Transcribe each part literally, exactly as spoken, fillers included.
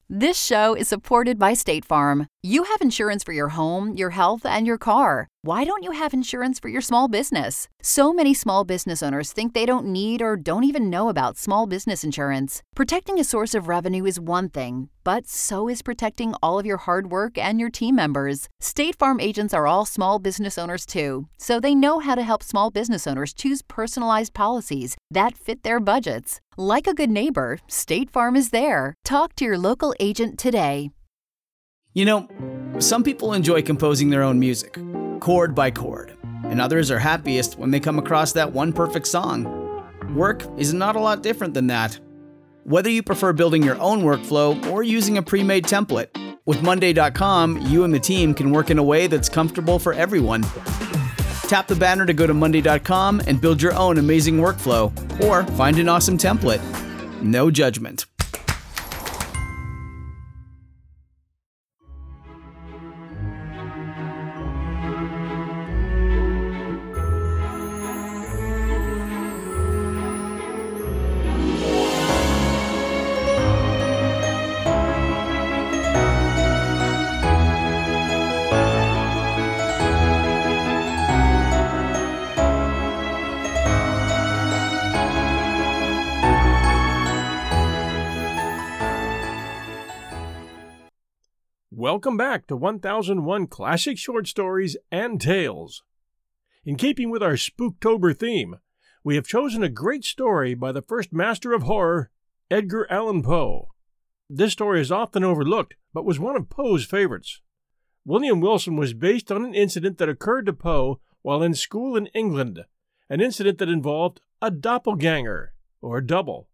This show is supported by State Farm. You have insurance for your home, your health, and your car. Why don't you have insurance for your small business? So many small business owners think they don't need or don't even know about small business insurance. Protecting a source of revenue is one thing, but so is protecting all of your hard work and your team members. State Farm agents are all small business owners too, so they know how to help small business owners choose personalized policies that fit their budgets. Like a good neighbor, State Farm is there. Talk to your local agent today. You know, some people enjoy composing their own music, chord by chord, and others are happiest when they come across that one perfect song. Work is not a lot different than that. Whether you prefer building your own workflow or using a pre-made template, with Monday dot com, you and the team can work in a way that's comfortable for everyone. Tap the banner to go to Monday dot com and build your own amazing workflow, or find an awesome template. No judgment. Welcome back to one thousand one Classic Short Stories and Tales. In keeping with our Spooktober theme, we have chosen a great story by the first master of horror, Edgar Allan Poe. This story is often overlooked, but was one of Poe's favorites. William Wilson was based on an incident that occurred to Poe while in school in England, an incident that involved a doppelganger, or double.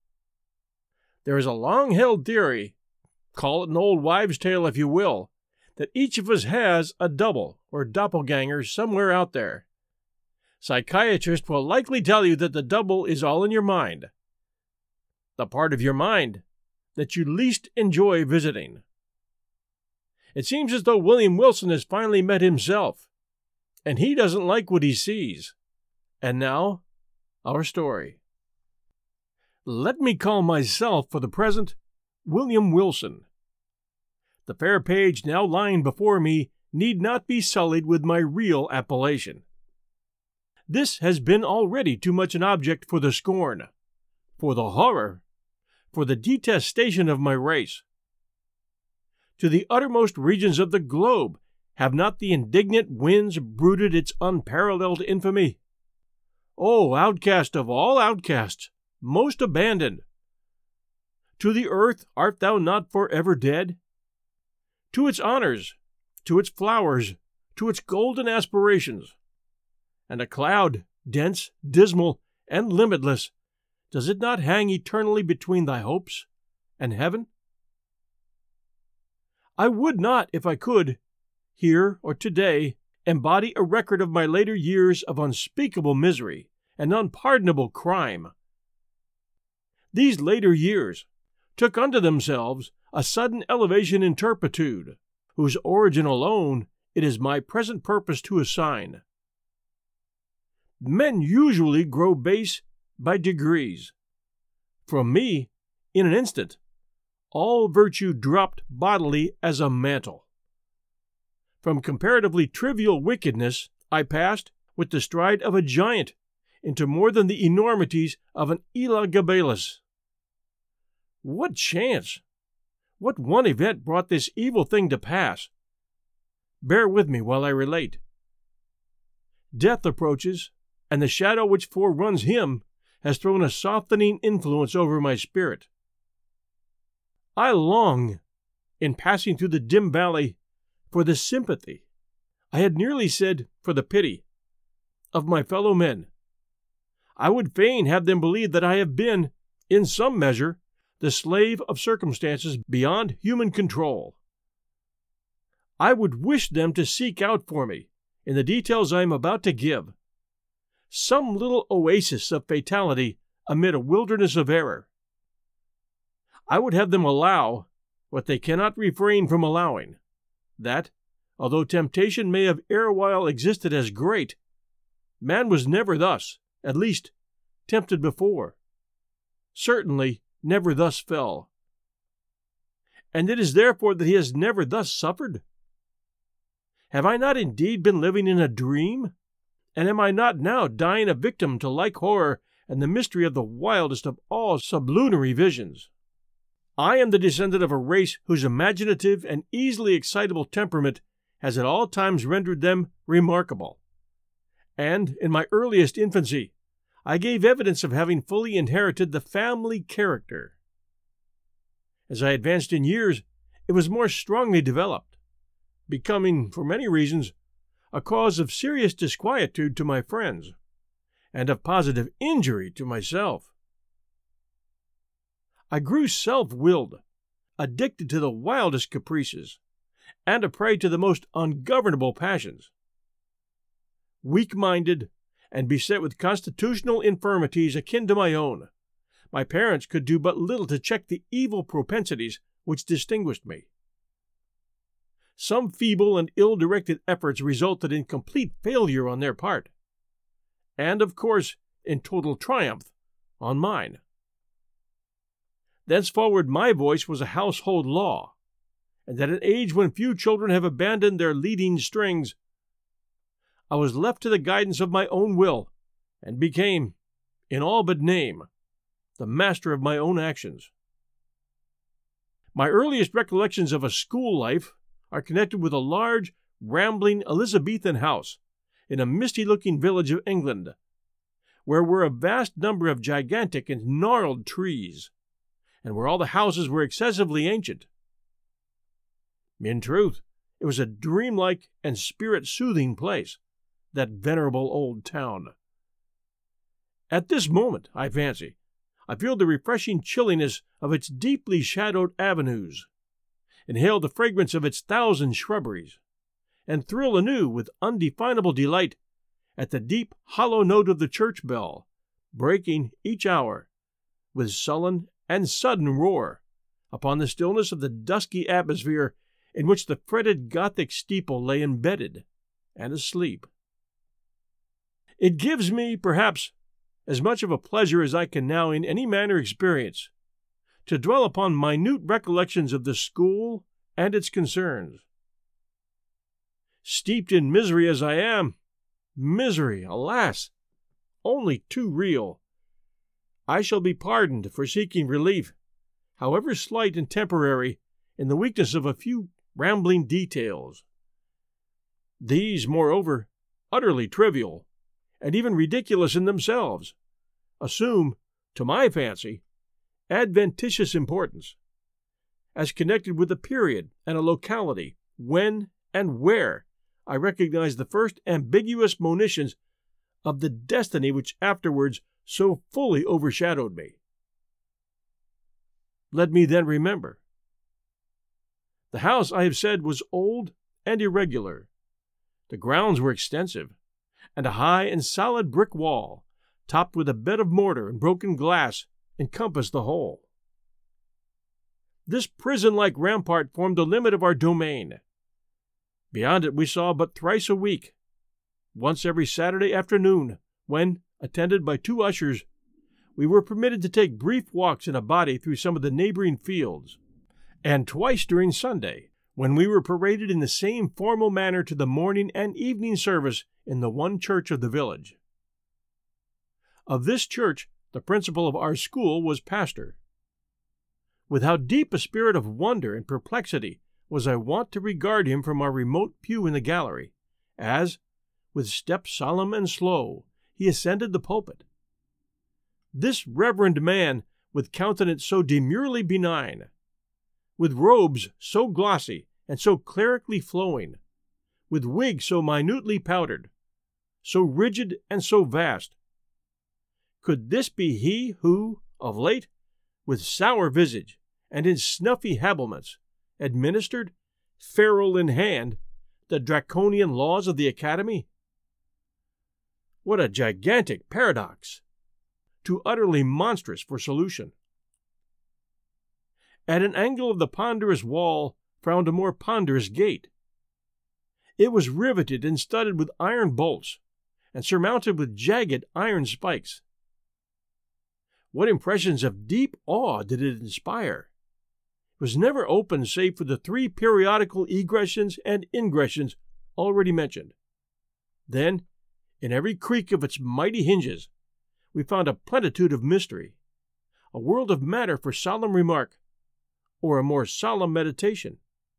There is a long-held theory, call it an old wives' tale if you will, that each of us has a double or doppelganger somewhere out there. Psychiatrists will likely tell you that the double is all in your mind, the part of your mind that you least enjoy visiting. It seems as though William Wilson has finally met himself, and he doesn't like what he sees. And now, our story. Let me call myself, for the present, William Wilson. The fair page now lying before me need not be sullied with my real appellation. This has been already too much an object for the scorn, for the horror, for the detestation of my race. To the uttermost regions of the globe have not the indignant winds brooded its unparalleled infamy? O outcast of all outcasts, most abandoned! To the earth art thou not forever dead? To its honors, to its flowers, to its golden aspirations. And a cloud, dense, dismal, and limitless, does it not hang eternally between thy hopes and heaven? I would not, if I could, here or today, embody a record of my later years of unspeakable misery and unpardonable crime. These later years took unto themselves a sudden elevation in turpitude, whose origin alone it is my present purpose to assign. Men usually grow base by degrees. From me, in an instant, all virtue dropped bodily as a mantle. From comparatively trivial wickedness, I passed, with the stride of a giant, into more than the enormities of an Elagabalus. What chance, what one event brought this evil thing to pass? Bear with me while I relate. Death approaches, and the shadow which foreruns him has thrown a softening influence over my spirit. I long, in passing through the dim valley, for the sympathy, I had nearly said for the pity, of my fellow men. I would fain have them believe that I have been, in some measure, the slave of circumstances beyond human control. I would wish them to seek out for me, in the details I am about to give, some little oasis of fatality amid a wilderness of error. I would have them allow, what they cannot refrain from allowing, that, although temptation may have erewhile existed as great, man was never thus, at least, tempted before. Certainly, never thus fell. and it is therefore that he has never thus suffered? Have I not indeed been living in a dream? And am I not now dying a victim to like horror and the mystery of the wildest of all sublunary visions? I am the descendant of a race whose imaginative and easily excitable temperament has at all times rendered them remarkable. And in my earliest infancy, I gave evidence of having fully inherited the family character. As I advanced in years, it was more strongly developed, becoming, for many reasons, a cause of serious disquietude to my friends, and of positive injury to myself. I grew self-willed, addicted to the wildest caprices, and a prey to the most ungovernable passions. Weak-minded, and beset with constitutional infirmities akin to my own, my parents could do but little to check the evil propensities which distinguished me. Some feeble and ill-directed efforts resulted in complete failure on their part, and, of course, in total triumph on mine. Thenceforward my voice was a household law, and at an age when few children have abandoned their leading strings, I was left to the guidance of my own will, and became, in all but name, the master of my own actions. My earliest recollections of a school life are connected with a large, rambling Elizabethan house in a misty-looking village of England, where were a vast number of gigantic and gnarled trees, and where all the houses were excessively ancient. In truth, it was a dreamlike and spirit-soothing place, that venerable old town. At this moment, I fancy, I feel the refreshing chilliness of its deeply shadowed avenues, inhale the fragrance of its thousand shrubberies, and thrill anew with undefinable delight at the deep, hollow note of the church bell, breaking each hour with sullen and sudden roar upon the stillness of the dusky atmosphere in which the fretted Gothic steeple lay embedded and asleep. It gives me, perhaps, as much of a pleasure as I can now in any manner experience, to dwell upon minute recollections of the school and its concerns. Steeped in misery as I am, misery, alas, only too real, I shall be pardoned for seeking relief, however slight and temporary, in the weakness of a few rambling details. These, moreover, utterly trivial, and even ridiculous in themselves, assume, to my fancy, adventitious importance, as connected with a period and a locality when and where I recognize the first ambiguous monitions of the destiny which afterwards so fully overshadowed me. Let me then remember. The house, I have said, was old and irregular. The grounds were extensive, and a high and solid brick wall, topped with a bed of mortar and broken glass, encompassed the whole. This prison-like rampart formed the limit of our domain. Beyond it we saw but thrice a week, once every Saturday afternoon, when, attended by two ushers, we were permitted to take brief walks in a body through some of the neighboring fields, and twice during Sunday, when we were paraded in the same formal manner to the morning and evening service in the one church of the village. Of this church, the principal of our school was pastor. With how deep a spirit of wonder and perplexity was I wont to regard him from our remote pew in the gallery, as, with step solemn and slow, he ascended the pulpit. This reverend man, with countenance so demurely benign, with robes so glossy and so clerically flowing, with wig so minutely powdered, so rigid and so vast, could this be he who, of late, with sour visage and in snuffy habiliments, administered, ferule in hand, the draconian laws of the academy? What a gigantic paradox! Too utterly monstrous for solution. At an angle of the ponderous wall frowned a more ponderous gate. It was riveted and studded with iron bolts, and surmounted with jagged iron spikes. What impressions of deep awe did it inspire! was never opened save for the three periodical egressions and ingressions already mentioned. Then, in every creak of its mighty hinges, we found a plenitude of mystery, a world of matter for solemn remark, or a more solemn meditation.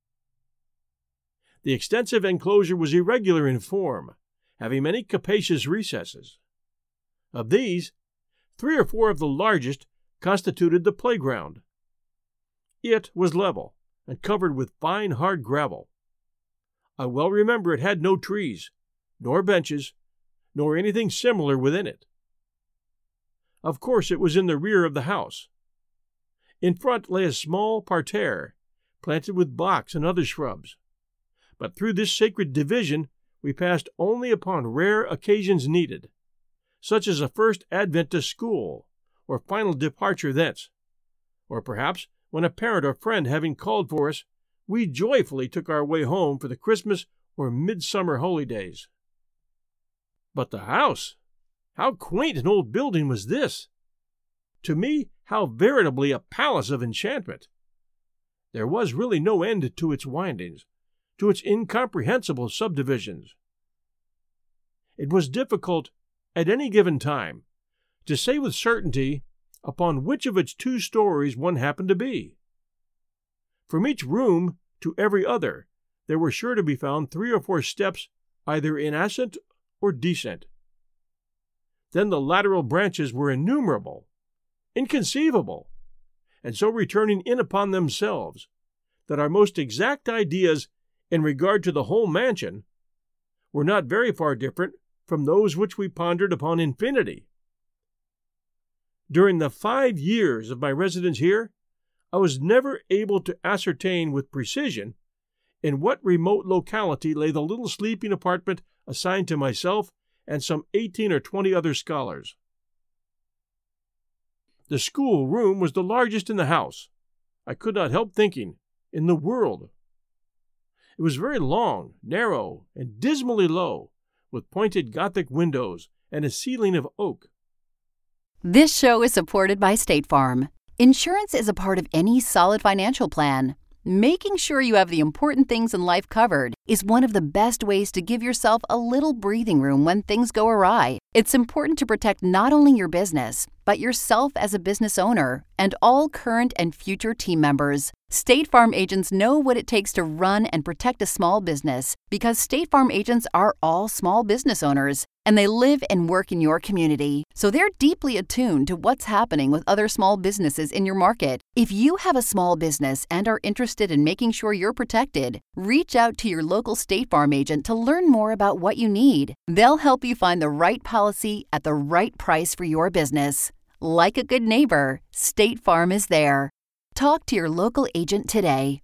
The extensive enclosure was irregular in form, having many capacious recesses. Of these, three or four of the largest constituted the playground. It was level and covered with fine hard gravel. I well remember it had no trees, nor benches, nor anything similar within it. Of course it was in the rear of the house. In front lay a small parterre, planted with box and other shrubs. But through this sacred division we passed only upon rare occasions needed, such as a first advent to school, or final departure thence, or perhaps when a parent or friend having called for us, we joyfully took our way home for the Christmas or midsummer holidays. But the house! How quaint an old building was this! To me, how veritably a palace of enchantment! There was really no end to its windings, to its incomprehensible subdivisions. It was difficult, at any given time, to say with certainty upon which of its two stories one happened to be. From each room to every other, there were sure to be found three or four steps either in ascent or descent. Then the lateral branches were innumerable, inconceivable, and so returning in upon themselves, that our most exact ideas in regard to the whole mansion were not very far different from those which we pondered upon infinity. During the five years of my residence here, I was never able to ascertain with precision in what remote locality lay the little sleeping apartment assigned to myself and some eighteen or twenty other scholars. The school room was the largest in the house. I could not help thinking, in the world. It was very long, narrow, and dismally low, with pointed Gothic windows and a ceiling of oak. This show is supported by State Farm. Insurance is a part of any solid financial plan. Making sure you have the important things in life covered is one of the best ways to give yourself a little breathing room when things go awry. It's important to protect not only your business, but yourself as a business owner and all current and future team members. State Farm agents know what it takes to run and protect a small business because State Farm agents are all small business owners and they live and work in your community. So they're deeply attuned to what's happening with other small businesses in your market. If you have a small business and are interested in making sure you're protected, reach out to your local State Farm agent to learn more about what you need. They'll help you find the right policy at the right price for your business. Like a good neighbor, State Farm is there. Talk to your local agent today.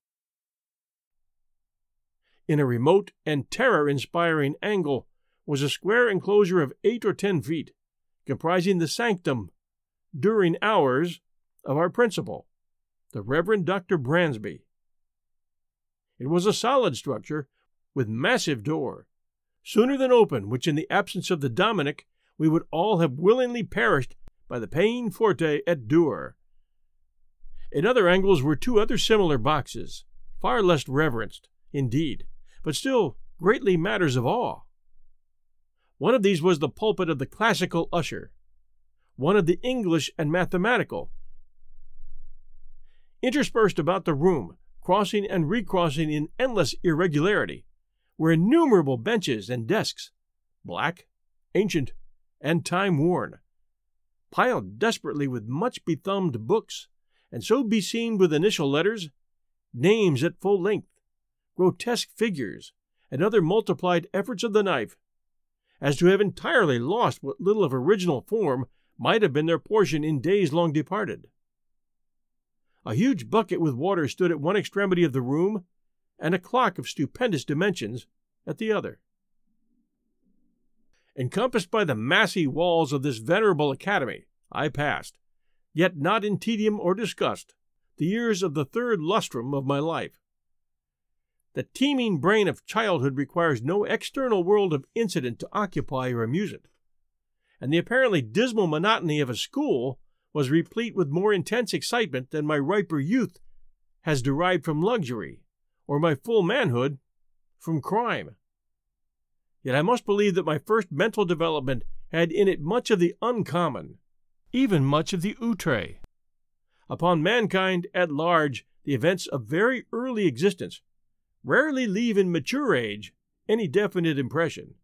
In a remote and terror-inspiring angle was a square enclosure of eight or ten feet, comprising the sanctum, during hours, of our principal, the Reverend Doctor Bransby. It was a solid structure, with massive door, sooner than open, which in the absence of the Dominic we would all have willingly perished by the pain forte et dure. In other angles were two other similar boxes, far less reverenced, indeed, but still greatly matters of awe. One of these was the pulpit of the classical usher, one of the English and mathematical. Interspersed about the room, crossing and recrossing in endless irregularity, were innumerable benches and desks, black, ancient, and time-worn, piled desperately with much bethumbed books, and so beseamed with initial letters, names at full length, grotesque figures, and other multiplied efforts of the knife, as to have entirely lost what little of original form might have been their portion in days long departed. A huge bucket with water stood at one extremity of the room, and a clock of stupendous dimensions at the other. Encompassed by the massy walls of this venerable academy, I passed, yet not in tedium or disgust, the years of the third lustrum of my life. The teeming brain of childhood requires no external world of incident to occupy or amuse it, and the apparently dismal monotony of a school was replete with more intense excitement than my riper youth has derived from luxury, or my full manhood from crime. Yet I must believe that my first mental development had in it much of the uncommon, even much of the outre. Upon mankind at large, the events of very early existence rarely leave in mature age any definite impression.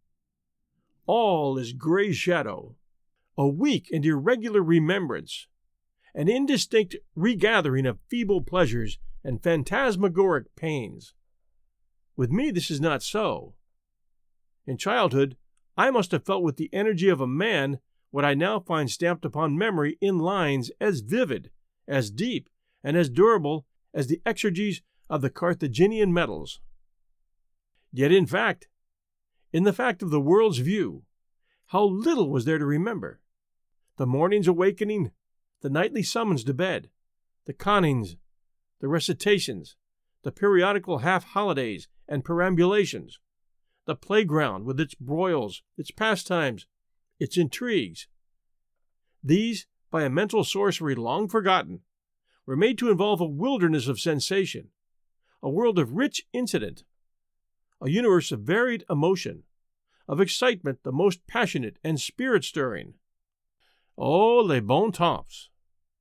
All is gray shadow, a weak and irregular remembrance, an indistinct regathering of feeble pleasures and phantasmagoric pains. With me this is not so. In childhood, I must have felt with the energy of a man what I now find stamped upon memory in lines as vivid, as deep, and as durable as the exergies of the Carthaginian medals. Yet in fact, in the fact of the world's view, how little was there to remember! The morning's awakening, the nightly summons to bed, the connings, the recitations, the periodical half-holidays and perambulations, the playground with its broils, its pastimes, its intrigues. These, by a mental sorcery long forgotten, were made to involve a wilderness of sensation, a world of rich incident, a universe of varied emotion, of excitement the most passionate and spirit-stirring. Oh, les bons temps!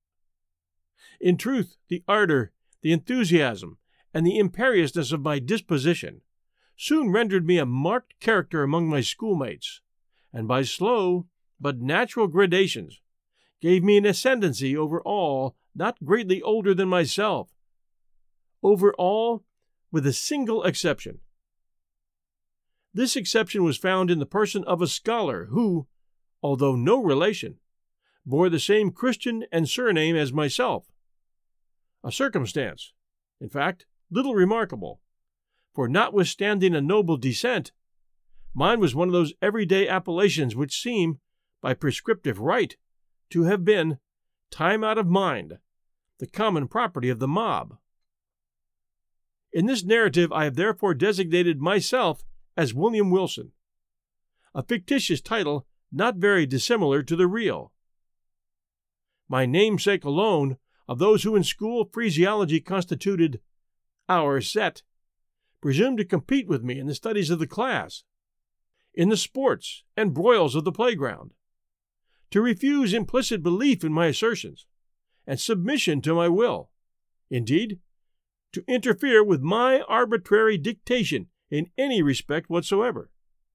In truth, the ardor, the enthusiasm, and the imperiousness of my disposition soon rendered me a marked character among my schoolmates, and by slow but natural gradations gave me an ascendancy over all not greatly older than myself, over all with a single exception. This exception was found in the person of a scholar who, although no relation, bore the same Christian and surname as myself, a circumstance, in fact, little remarkable, for notwithstanding a noble descent, mine was one of those everyday appellations which seem, by prescriptive right, to have been, time out of mind, the common property of the mob. In this narrative I have therefore designated myself as William Wilson, a fictitious title not very dissimilar to the real. My namesake alone, of those who in school phraseology constituted our set, presumed to compete with me in the studies of the class, in the sports and broils of the playground, to refuse implicit belief in my assertions, and submission to my will, indeed, to interfere with my arbitrary dictation in any respect whatsoever.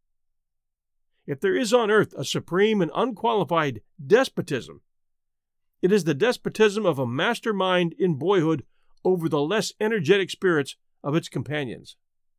If there is on earth a supreme and unqualified despotism, it is the despotism of a master mind in boyhood over the less energetic spirits of its companions.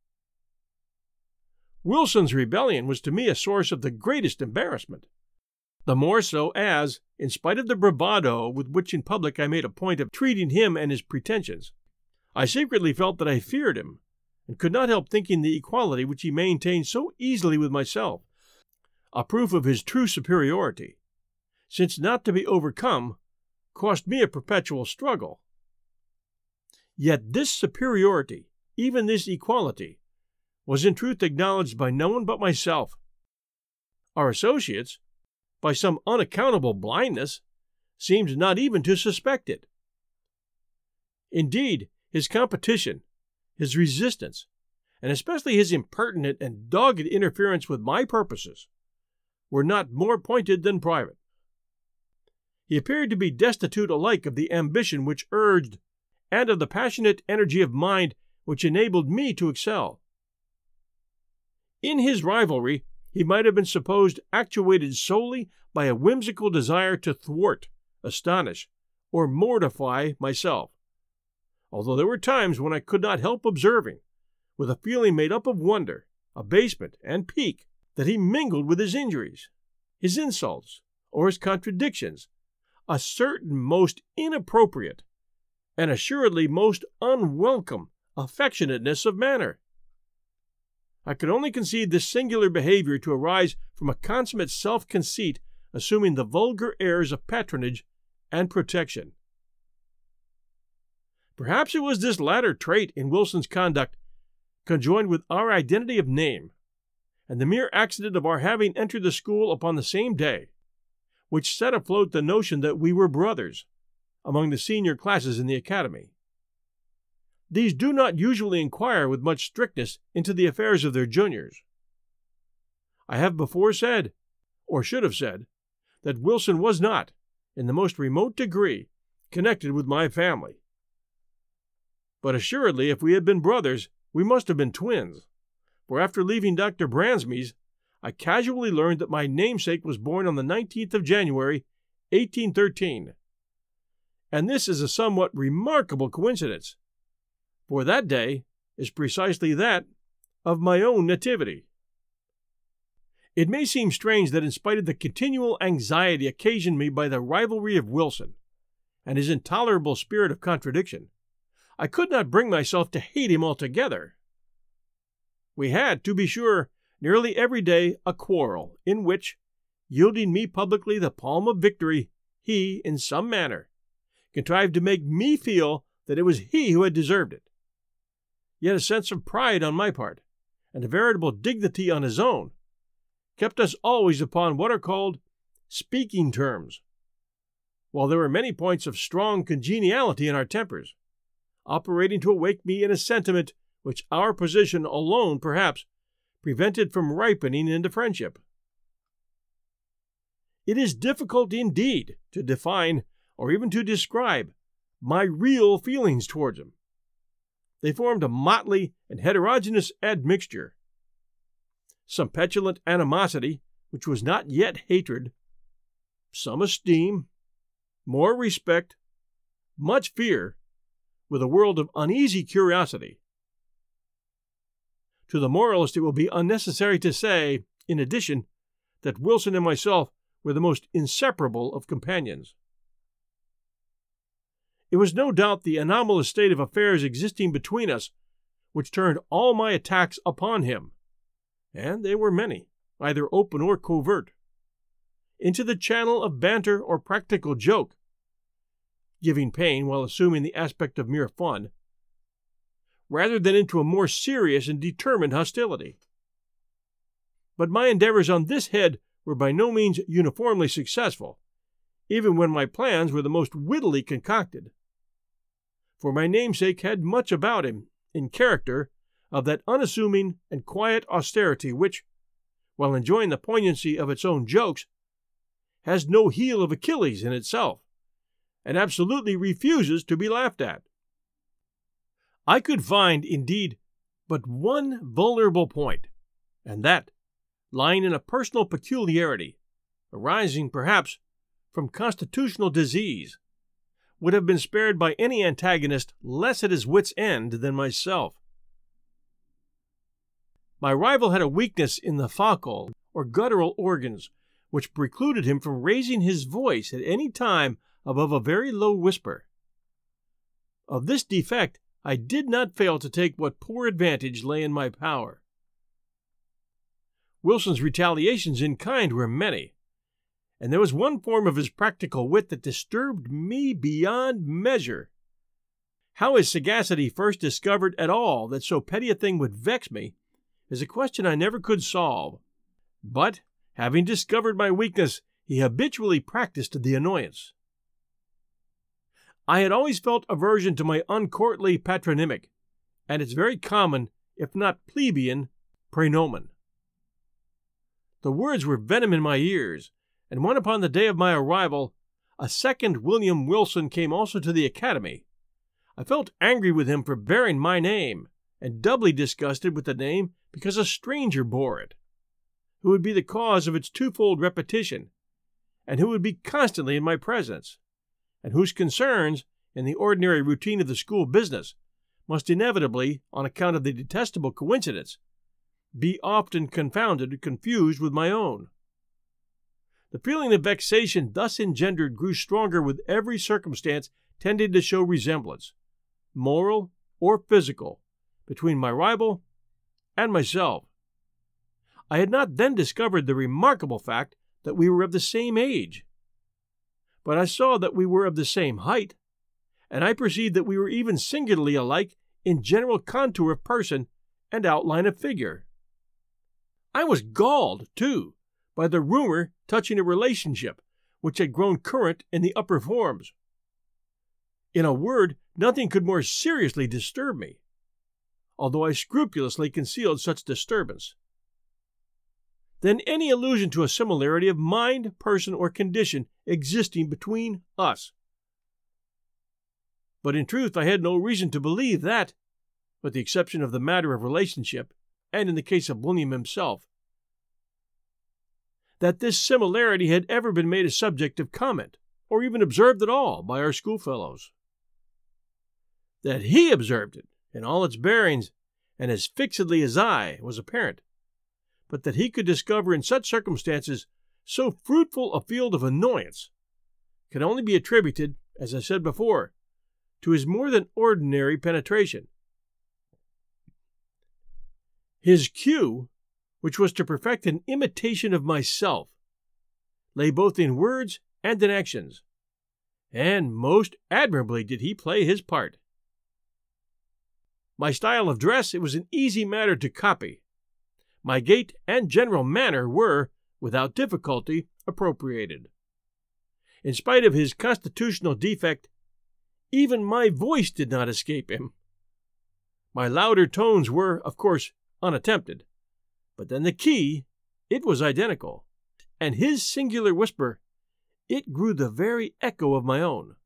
Wilson's rebellion was to me a source of the greatest embarrassment, the more so as, in spite of the bravado with which in public I made a point of treating him and his pretensions, I secretly felt that I feared him, and could not help thinking the equality which he maintained so easily with myself a proof of his true superiority, since not to be overcome cost me a perpetual struggle. Yet this superiority, even this equality, was in truth acknowledged by no one but myself. Our associates, by some unaccountable blindness, seemed not even to suspect it. Indeed, his competition, his resistance, and especially his impertinent and dogged interference with my purposes, were not more pointed than private. He appeared to be destitute alike of the ambition which urged, and of the passionate energy of mind which enabled me to excel. In his rivalry, he might have been supposed actuated solely by a whimsical desire to thwart, astonish, or mortify myself, although there were times when I could not help observing, with a feeling made up of wonder, abasement, and pique, that he mingled with his injuries, his insults, or his contradictions, a certain most inappropriate, and assuredly most unwelcome affectionateness of manner. I could only conceive this singular behavior to arise from a consummate self-conceit assuming the vulgar airs of patronage and protection. Perhaps it was this latter trait in Wilson's conduct, conjoined with our identity of name, and the mere accident of our having entered the school upon the same day, which set afloat the notion that we were brothers among the senior classes in the academy. these do not usually inquire with much strictness into the affairs of their juniors. I have before said, or should have said, that Wilson was not, in the most remote degree, connected with my family. But assuredly, if we had been brothers, we must have been twins, for after leaving Doctor Bransby's, I casually learned that my namesake was born on the nineteenth of January, eighteen thirteen. And this is a somewhat remarkable coincidence, for that day is precisely that of my own nativity. It may seem strange that in spite of the continual anxiety occasioned me by the rivalry of Wilson, and his intolerable spirit of contradiction, I could not bring myself to hate him altogether. We had, to be sure, nearly every day a quarrel, in which, yielding me publicly the palm of victory, he, in some manner, contrived to make me feel that it was he who had deserved it. Yet a sense of pride on my part, and a veritable dignity on his own, kept us always upon what are called speaking terms, while there were many points of strong congeniality in our tempers, operating to awake me in a sentiment which our position alone, perhaps, prevented from ripening into friendship. It is difficult indeed to define or even to describe my real feelings towards him. They formed a motley and heterogeneous admixture. Some petulant animosity, which was not yet hatred, some esteem, more respect, much fear, with a world of uneasy curiosity. To the moralist it will be unnecessary to say, in addition, that Wilson and myself were the most inseparable of companions. It was no doubt the anomalous state of affairs existing between us which turned all my attacks upon him, and they were many, either open or covert, into the channel of banter or practical joke, giving pain while assuming the aspect of mere fun, rather than into a more serious and determined hostility. But my endeavors on this head were by no means uniformly successful, even when my plans were the most wittily concocted. For my namesake had much about him, in character, of that unassuming and quiet austerity which, while enjoying the poignancy of its own jokes, has no heel of Achilles in itself, and absolutely refuses to be laughed at. I could find, indeed, but one vulnerable point, and that, lying in a personal peculiarity, arising, perhaps, from constitutional disease, would have been spared by any antagonist less at his wit's end than myself. My rival had a weakness in the facial, or guttural organs, which precluded him from raising his voice at any time above a very low whisper. Of this defect I did not fail to take what poor advantage lay in my power. Wilson's retaliations in kind were many, and there was one form of his practical wit that disturbed me beyond measure. How his sagacity first discovered at all that so petty a thing would vex me is a question I never could solve. But, having discovered my weakness, he habitually practiced the annoyance. I had always felt aversion to my uncourtly patronymic, and its very common, if not plebeian, praenomen. The words were venom in my ears, and when upon the day of my arrival, a second William Wilson came also to the academy, I felt angry with him for bearing my name, and doubly disgusted with the name because a stranger bore it, who would be the cause of its twofold repetition, and who would be constantly in my presence, and whose concerns, in the ordinary routine of the school business, must inevitably, on account of the detestable coincidence, be often confounded and confused with my own. The feeling of vexation thus engendered grew stronger with every circumstance tending to show resemblance, moral or physical, between my rival and myself. I had not then discovered the remarkable fact that we were of the same age, but I saw that we were of the same height, and I perceived that we were even singularly alike in general contour of person and outline of figure. I was galled, too, by the rumor touching a relationship which had grown current in the upper forms. In a word, nothing could more seriously disturb me, although I scrupulously concealed such disturbance, than any allusion to a similarity of mind, person, or condition existing between us. But in truth I had no reason to believe that, with the exception of the matter of relationship, and in the case of William himself, that this similarity had ever been made a subject of comment, or even observed at all, by our schoolfellows. That he observed it in all its bearings, and as fixedly as I, was apparent, but that he could discover in such circumstances so fruitful a field of annoyance can only be attributed, as I said before, to his more than ordinary penetration. His cue, which was to perfect an imitation of myself, lay both in words and in actions, and most admirably did he play his part. My style of dress it was an easy matter to copy. My gait and general manner were, without difficulty, appropriated. In spite of his constitutional defect, even my voice did not escape him. My louder tones were, of course, unattempted, but then the key, it was identical, and his singular whisper, it grew the very echo of my own.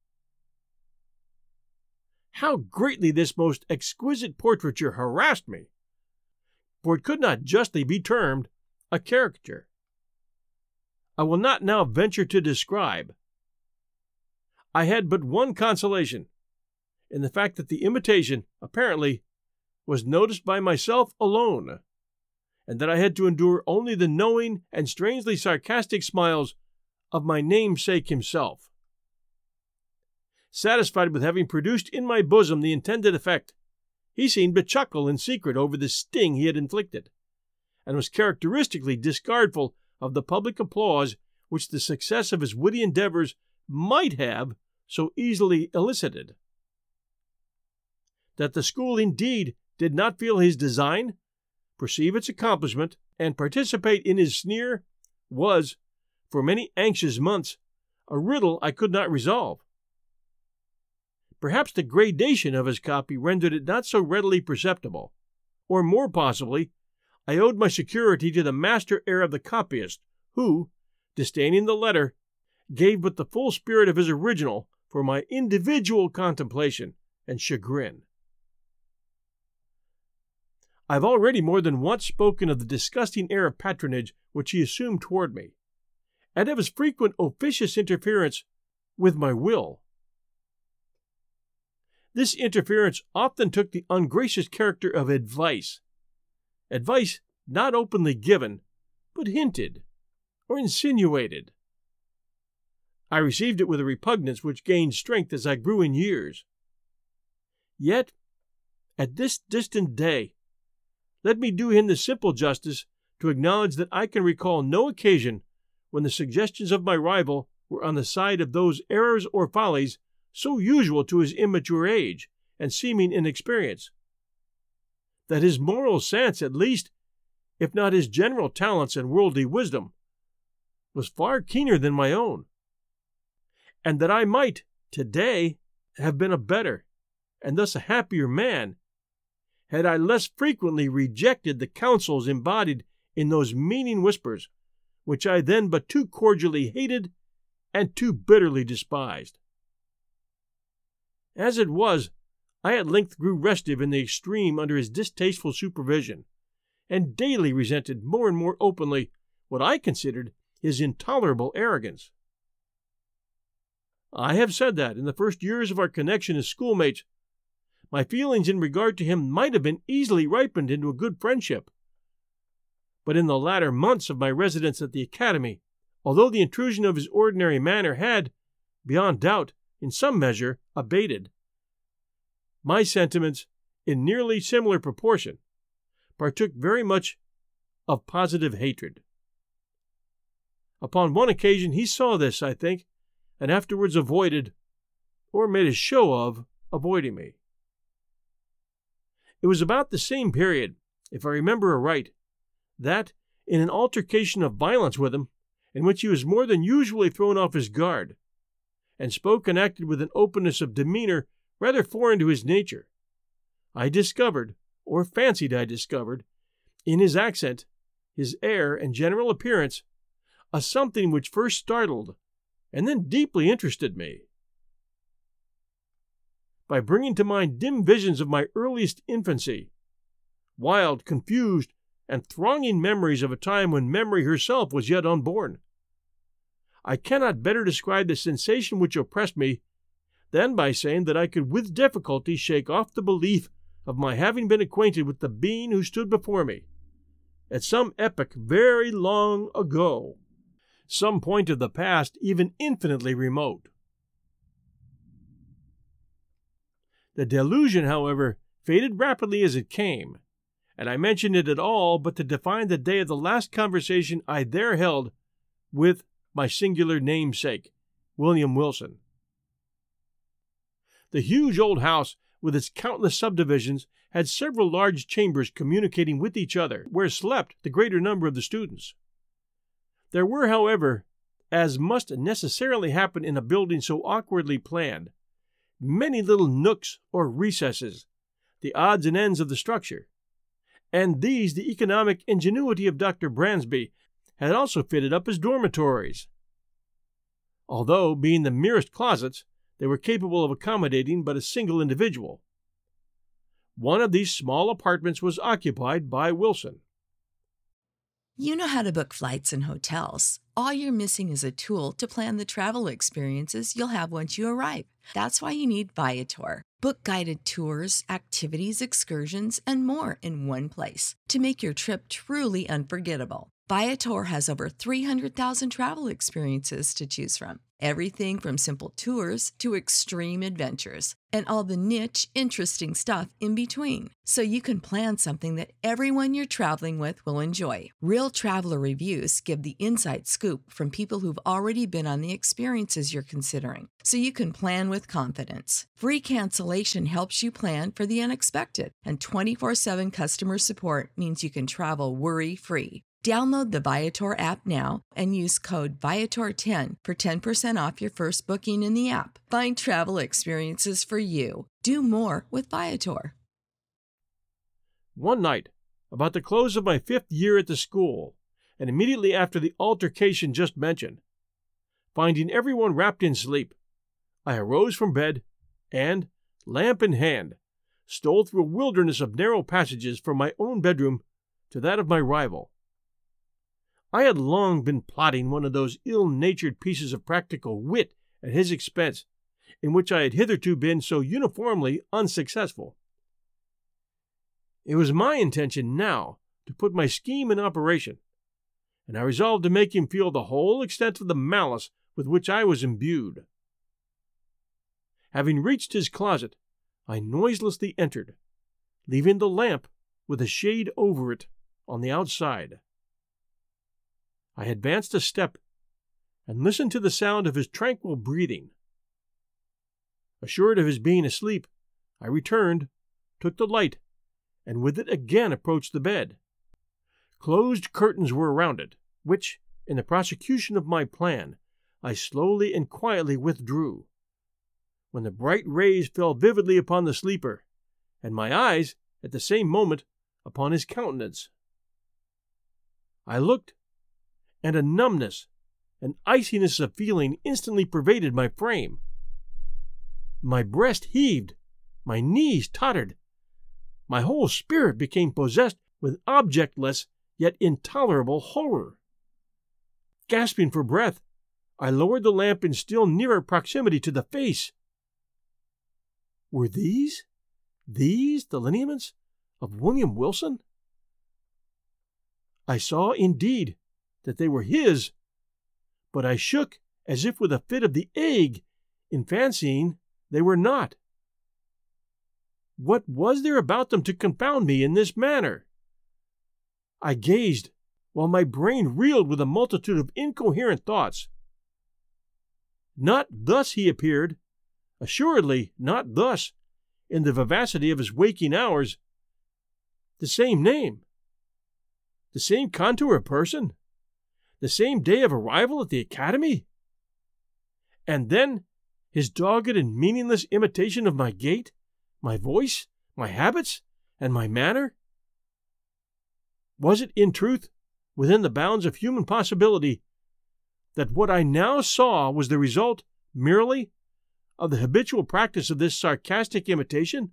How greatly this most exquisite portraiture harassed me, for it could not justly be termed a caricature. I will not now venture to describe. I had but one consolation, in the fact that the imitation, apparently, was noticed by myself alone, and that I had to endure only the knowing and strangely sarcastic smiles of my namesake himself. Satisfied with having produced in my bosom the intended effect, he seemed to chuckle in secret over the sting he had inflicted, and was characteristically discardful of the public applause which the success of his witty endeavors might have so easily elicited. That the school indeed did not feel his design, perceive its accomplishment, and participate in his sneer was, for many anxious months, a riddle I could not resolve. Perhaps the gradation of his copy rendered it not so readily perceptible, or more possibly, I owed my security to the master air of the copyist, who, disdaining the letter, gave but the full spirit of his original for my individual contemplation and chagrin. I have already more than once spoken of the disgusting air of patronage which he assumed toward me, and of his frequent officious interference with my will. This interference often took the ungracious character of advice, advice not openly given, but hinted or insinuated. I received it with a repugnance which gained strength as I grew in years. Yet, at this distant day, let me do him the simple justice to acknowledge that I can recall no occasion when the suggestions of my rival were on the side of those errors or follies so usual to his immature age and seeming inexperience. That his moral sense, at least, if not his general talents and worldly wisdom, was far keener than my own, and that I might, today, have been a better, and thus a happier man, had I less frequently rejected the counsels embodied in those meaning whispers, which I then but too cordially hated and too bitterly despised. As it was, I at length grew restive in the extreme under his distasteful supervision, and daily resented more and more openly what I considered his intolerable arrogance. I have said that, in the first years of our connection as schoolmates, my feelings in regard to him might have been easily ripened into a good friendship. But in the latter months of my residence at the academy, although the intrusion of his ordinary manner had, beyond doubt, in some measure, abated, my sentiments, in nearly similar proportion, partook very much of positive hatred. Upon one occasion he saw this, I think, and afterwards avoided, or made a show of, avoiding me. It was about the same period, if I remember aright, that, in an altercation of violence with him, in which he was more than usually thrown off his guard, and spoke and acted with an openness of demeanor rather foreign to his nature, I discovered, or fancied I discovered, in his accent, his air, and general appearance, a something which first startled and then deeply interested me. By bringing to mind dim visions of my earliest infancy, wild, confused, and thronging memories of a time when memory herself was yet unborn, I cannot better describe the sensation which oppressed me than by saying that I could with difficulty shake off the belief of my having been acquainted with the being who stood before me, at some epoch very long ago, some point of the past even infinitely remote. The delusion, however, faded rapidly as it came, and I mention it at all but to define the day of the last conversation I there held with my singular namesake, William Wilson. The huge old house, with its countless subdivisions, had several large chambers communicating with each other, where slept the greater number of the students. There were, however, as must necessarily happen in a building so awkwardly planned, many little nooks or recesses, the odds and ends of the structure, and these the economic ingenuity of Doctor Bransby had also fitted up as dormitories. Although, being the merest closets, they were capable of accommodating but a single individual. One of these small apartments was occupied by Wilson. You know how to book flights and hotels. All you're missing is a tool to plan the travel experiences you'll have once you arrive. That's why you need Viator. Book guided tours, activities, excursions, and more in one place to make your trip truly unforgettable. Viator has over three hundred thousand travel experiences to choose from. Everything from simple tours to extreme adventures and all the niche, interesting stuff in between. So you can plan something that everyone you're traveling with will enjoy. Real traveler reviews give the inside scoop from people who've already been on the experiences you're considering. So you can plan with confidence. Free cancellation helps you plan for the unexpected. And twenty-four seven customer support means you can travel worry-free. Download the Viator app now and use code Viator ten for ten percent off your first booking in the app. Find travel experiences for you. Do more with Viator. One night, about the close of my fifth year at the school, and immediately after the altercation just mentioned, finding everyone wrapped in sleep, I arose from bed and, lamp in hand, stole through a wilderness of narrow passages from my own bedroom to that of my rival. I had long been plotting one of those ill-natured pieces of practical wit at his expense, in which I had hitherto been so uniformly unsuccessful. It was my intention now to put my scheme in operation, and I resolved to make him feel the whole extent of the malice with which I was imbued. Having reached his closet, I noiselessly entered, leaving the lamp with a shade over it on the outside. I advanced a step and listened to the sound of his tranquil breathing. Assured of his being asleep, I returned, took the light, and with it again approached the bed. Closed curtains were around it, which, in the prosecution of my plan, I slowly and quietly withdrew, when the bright rays fell vividly upon the sleeper, and my eyes, at the same moment, upon his countenance. I looked, and a numbness, an iciness of feeling instantly pervaded my frame. My breast heaved, my knees tottered, my whole spirit became possessed with objectless yet intolerable horror. Gasping for breath, I lowered the lamp in still nearer proximity to the face. Were these, these the lineaments of William Wilson? I saw, indeed, that they were his, but I shook as if with a fit of the ague in fancying they were not. What was there about them to confound me in this manner? I gazed, while my brain reeled with a multitude of incoherent thoughts. Not thus he appeared, assuredly not thus, in the vivacity of his waking hours. The same name, the same contour of person, the same day of arrival at the academy. And then his dogged and meaningless imitation of my gait, my voice, my habits, and my manner? Was it, in truth, within the bounds of human possibility, that what I now saw was the result, merely, of the habitual practice of this sarcastic imitation?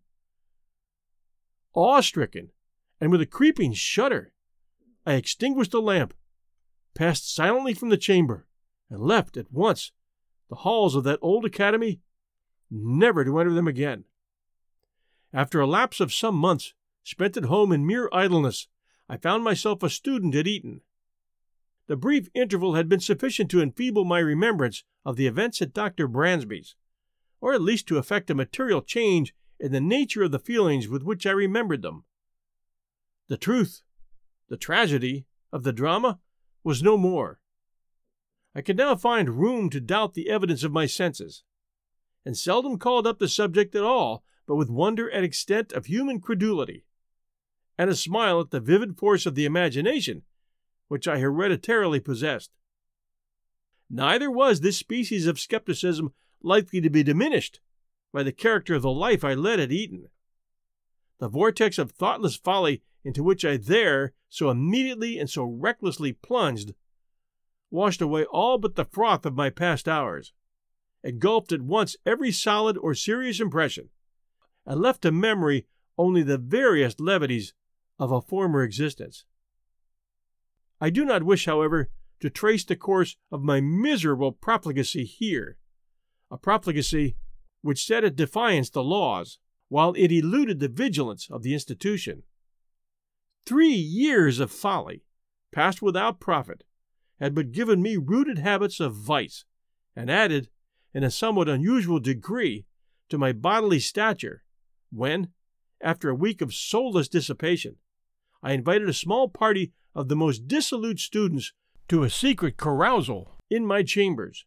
Awe-stricken, and with a creeping shudder, I extinguished the lamp, passed silently from the chamber, and left at once the halls of that old academy, never to enter them again. After a lapse of some months spent at home in mere idleness, I found myself a student at Eton. The brief interval had been sufficient to enfeeble my remembrance of the events at Doctor Bransby's, or at least to effect a material change in the nature of the feelings with which I remembered them. The truth, the tragedy, of the drama was no more. I could now find room to doubt the evidence of my senses, and seldom called up the subject at all but with wonder at extent of human credulity, and a smile at the vivid force of the imagination which I hereditarily possessed. Neither was this species of skepticism likely to be diminished by the character of the life I led at Eton. The vortex of thoughtless folly into which I there so immediately and so recklessly plunged washed away all but the froth of my past hours, engulfed at once every solid or serious impression, and left to memory only the veriest levities of a former existence. I do not wish, however, to trace the course of my miserable profligacy here, a profligacy which set at defiance the laws, while it eluded the vigilance of the institution. Three years of folly, passed without profit, had but given me rooted habits of vice, and added, in a somewhat unusual degree, to my bodily stature, when, after a week of soulless dissipation, I invited a small party of the most dissolute students to a secret carousal in my chambers.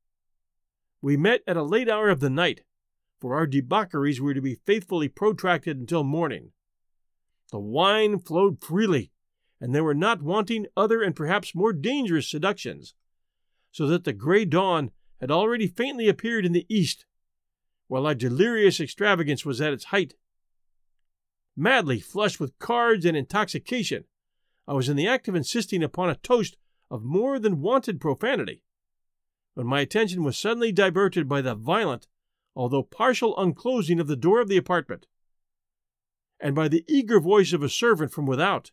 We met at a late hour of the night, for our debaucheries were to be faithfully protracted until morning. The wine flowed freely, and there were not wanting other and perhaps more dangerous seductions, so that the gray dawn had already faintly appeared in the east, while our delirious extravagance was at its height. Madly flushed with cards and intoxication, I was in the act of insisting upon a toast of more than wonted profanity, when my attention was suddenly diverted by the violent, although partial unclosing of the door of the apartment, and by the eager voice of a servant from without.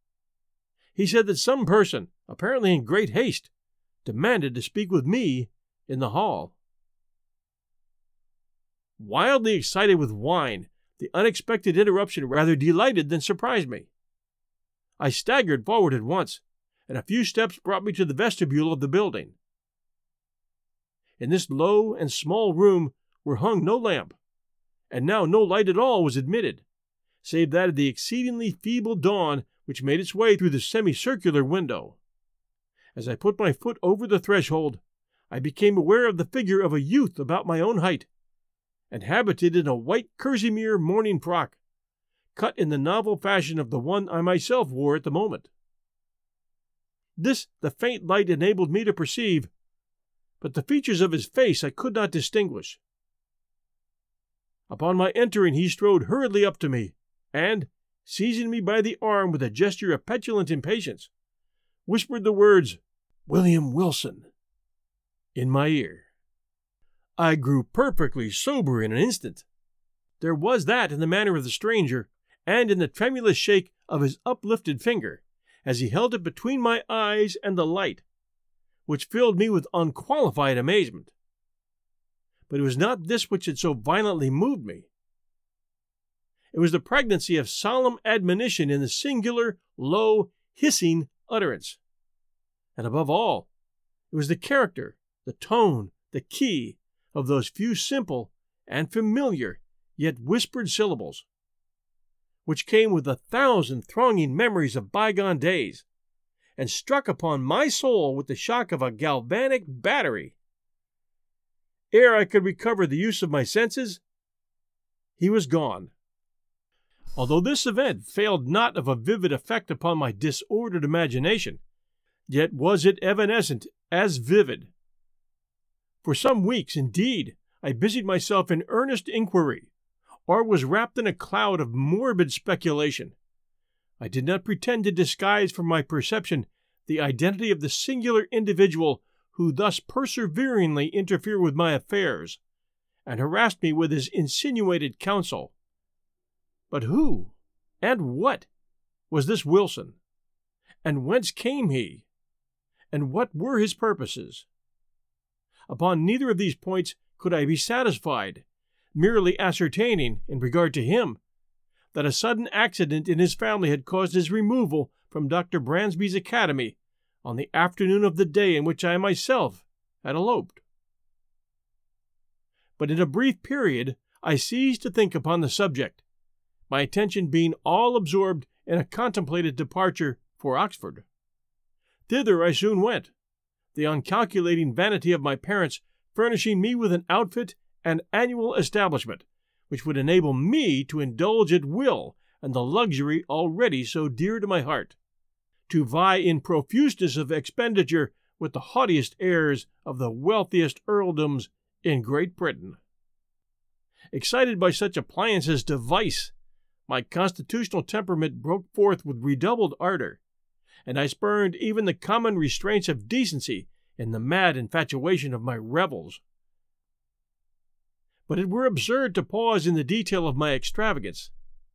He said that some person, apparently in great haste, demanded to speak with me in the hall. Wildly excited with wine, the unexpected interruption rather delighted than surprised me. I staggered forward at once, and a few steps brought me to the vestibule of the building. In this low and small room were hung no lamp, and now no light at all was admitted, save that of the exceedingly feeble dawn which made its way through the semicircular window. As I put my foot over the threshold, I became aware of the figure of a youth about my own height, and habited in a white kerseymere morning frock, cut in the novel fashion of the one I myself wore at the moment. This the faint light enabled me to perceive, but the features of his face I could not distinguish. Upon my entering, he strode hurriedly up to me, and, seizing me by the arm with a gesture of petulant impatience, whispered the words, "William Wilson," in my ear. I grew perfectly sober in an instant. There was that in the manner of the stranger, and in the tremulous shake of his uplifted finger, as he held it between my eyes and the light, which filled me with unqualified amazement. But it was not this which had so violently moved me. It was the pregnancy of solemn admonition in the singular, low, hissing utterance. And above all, it was the character, the tone, the key of those few simple and familiar, yet whispered syllables, which came with a thousand thronging memories of bygone days, and struck upon my soul with the shock of a galvanic battery. Ere I could recover the use of my senses, he was gone. Although this event failed not of a vivid effect upon my disordered imagination, yet was it evanescent as vivid. For some weeks, indeed, I busied myself in earnest inquiry, or was wrapped in a cloud of morbid speculation. I did not pretend to disguise from my perception the identity of the singular individual who thus perseveringly interfered with my affairs, and harassed me with his insinuated counsel. But who, and what, was this Wilson? And whence came he? And what were his purposes? Upon neither of these points could I be satisfied, merely ascertaining, in regard to him, that a sudden accident in his family had caused his removal from Doctor Bransby's academy on the afternoon of the day in which I myself had eloped. But in a brief period I ceased to think upon the subject, my attention being all absorbed in a contemplated departure for Oxford. Thither I soon went, the uncalculating vanity of my parents furnishing me with an outfit and annual establishment which would enable me to indulge at will in the luxury already so dear to my heart, to vie in profuseness of expenditure with the haughtiest heirs of the wealthiest earldoms in Great Britain. Excited by such appliances to vice, my constitutional temperament broke forth with redoubled ardor, and I spurned even the common restraints of decency in the mad infatuation of my revels. But it were absurd to pause in the detail of my extravagance.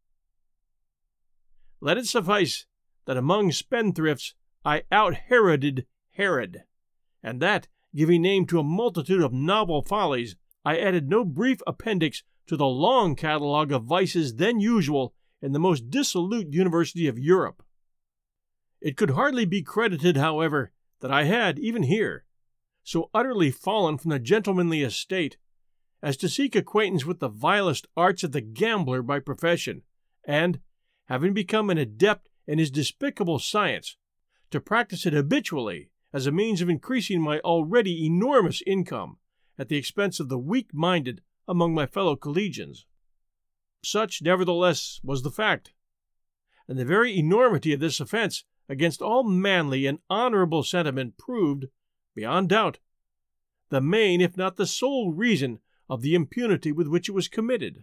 Let it suffice that among spendthrifts I out-Heroded Herod, and that, giving name to a multitude of novel follies, I added no brief appendix to the long catalogue of vices then usual in the most dissolute university of Europe. It could hardly be credited, however, that I had, even here, so utterly fallen from the gentlemanly estate as to seek acquaintance with the vilest arts of the gambler by profession, and, having become an adept in his despicable science, to practice it habitually as a means of increasing my already enormous income at the expense of the weak-minded among my fellow collegians. Such, nevertheless, was the fact, and the very enormity of this offense against all manly and honorable sentiment proved, beyond doubt, the main, if not the sole reason of the impunity with which it was committed.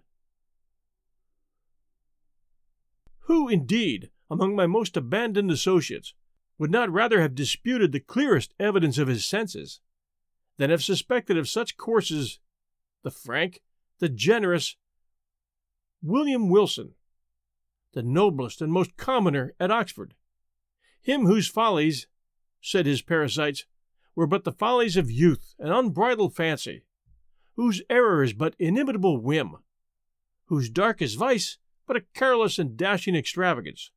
Who, indeed, among my most abandoned associates, would not rather have disputed the clearest evidence of his senses, than have suspected of such courses the frank, the generous William Wilson, the noblest and most commoner at Oxford, him whose follies, said his parasites, were but the follies of youth and unbridled fancy, whose errors but inimitable whim, whose darkest vice but a careless and dashing extravagance.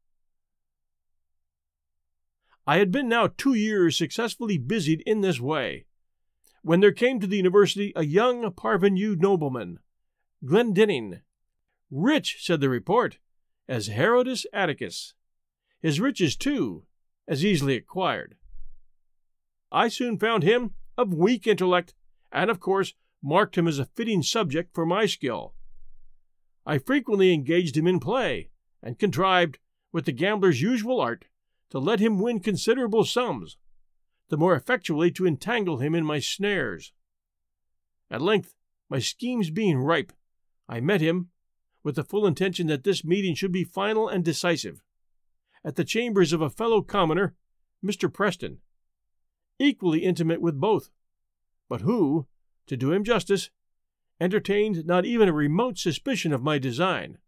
I had been now two years successfully busied in this way, when there came to the university a young parvenu nobleman, Glendinning, rich, said the report, as Herodes Atticus, his riches, too, as easily acquired. I soon found him of weak intellect, and of course marked him as a fitting subject for my skill. I frequently engaged him in play, and contrived, with the gambler's usual art, to let him win considerable sums, the more effectually to entangle him in my snares. At length, my schemes being ripe, I met him, with the full intention that this meeting should be final and decisive, at the chambers of a fellow commoner, Mister Preston, equally intimate with both, but who, to do him justice, entertained not even a remote suspicion of my design.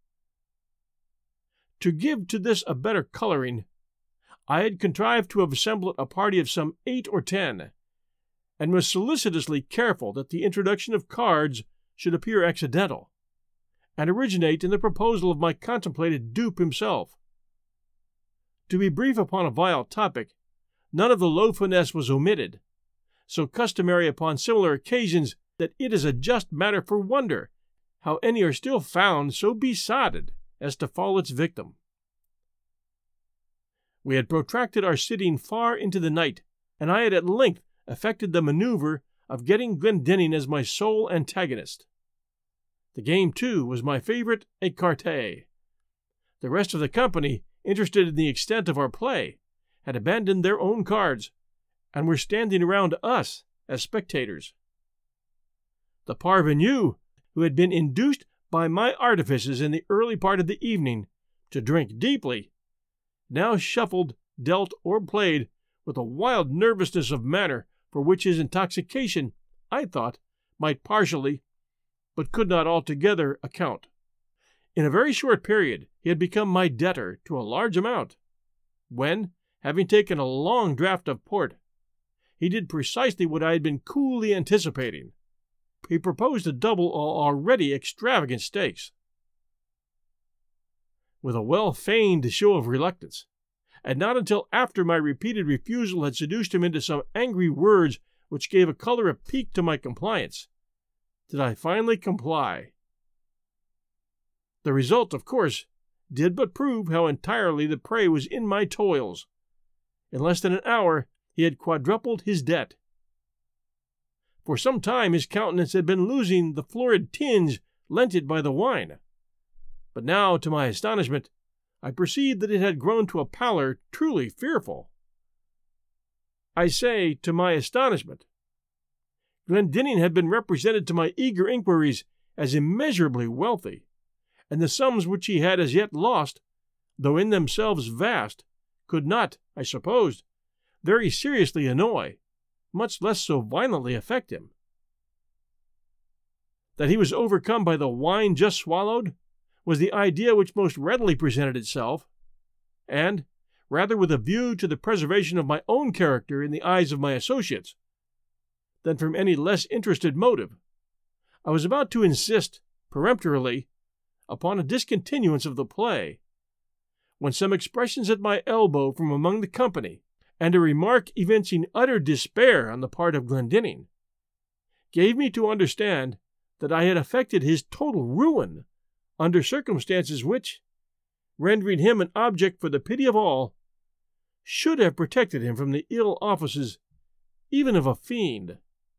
To give to this a better coloring, I had contrived to have assembled a party of some eight or ten, and was solicitously careful that the introduction of cards should appear accidental, and originate in the proposal of my contemplated dupe himself. To be brief upon a vile topic, none of the low finesse was omitted, so customary upon similar occasions that it is a just matter for wonder how any are still found so besotted as to fall its victim. We had protracted our sitting far into the night, and I had at length effected the maneuver of getting Glendinning as my sole antagonist. The game, too, was my favorite écarté. The rest of the company, interested in the extent of our play, had abandoned their own cards, and were standing around us as spectators. the parvenu who had been induced by my artifices in the early part of the evening to drink deeply, now shuffled, dealt, or played with a wild nervousness of manner for which his intoxication, I thought, might partially, but could not altogether, account. In a very short period he had become my debtor to a large amount, when, having taken a long draught of port, he did precisely what I had been coolly anticipating. He proposed to double our already extravagant stakes. With a well-feigned show of reluctance, and not until after my repeated refusal had seduced him into some angry words which gave a color of pique to my compliance, did I finally comply. The result, of course, did but prove how entirely the prey was in my toils. In less than an hour he had quadrupled his debt. For some time his countenance had been losing the florid tinge lent it by the wine, but now, to my astonishment, I perceived that it had grown to a pallor truly fearful. I say, to my astonishment. Glendinning had been represented to my eager inquiries as immeasurably wealthy, and the sums which he had as yet lost, though in themselves vast, could not, I supposed, very seriously annoy, much less so violently affect him. That he was overcome by the wine just swallowed was the idea which most readily presented itself, and, rather with a view to the preservation of my own character in the eyes of my associates, than from any less interested motive, I was about to insist, peremptorily, upon a discontinuance of the play, when some expressions at my elbow from among the company, and a remark evincing utter despair on the part of Glendinning, gave me to understand that I had effected his total ruin under circumstances which, rendering him an object for the pity of all, should have protected him from the ill offices even of a fiend.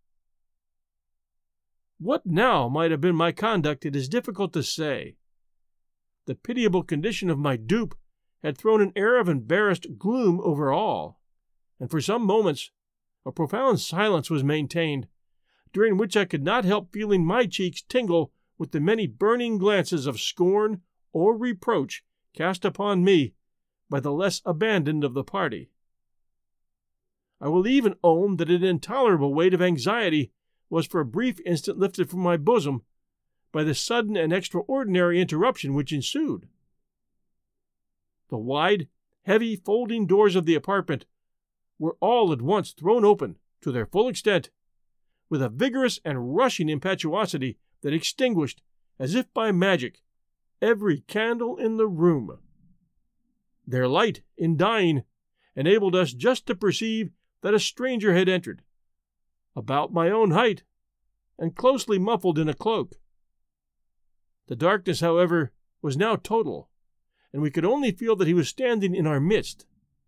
What now might have been my conduct it is difficult to say. The pitiable condition of my dupe had thrown an air of embarrassed gloom over all, and for some moments a profound silence was maintained, during which I could not help feeling my cheeks tingle with the many burning glances of scorn or reproach cast upon me by the less abandoned of the party. I will even own that an intolerable weight of anxiety was for a brief instant lifted from my bosom by the sudden and extraordinary interruption which ensued. The wide, heavy folding doors of the apartment were all at once thrown open to their full extent, with a vigorous and rushing impetuosity that extinguished, as if by magic, every candle in the room. Their light, in dying, enabled us just to perceive that a stranger had entered, about my own height, and closely muffled in a cloak. The darkness, however, was now total, and we could only feel that he was standing in our midst.